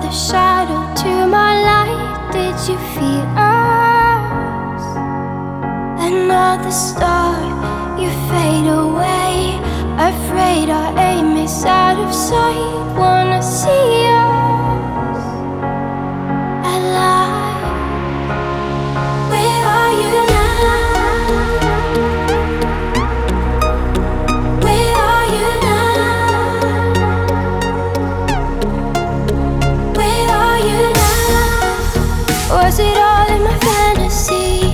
the shadow to my light. Did you feel us? Another star, you fade away. Afraid our aim is out of sight. Wanna see us alive. Where are you now? Where are you now? Where are you now? Was it all in my fantasy?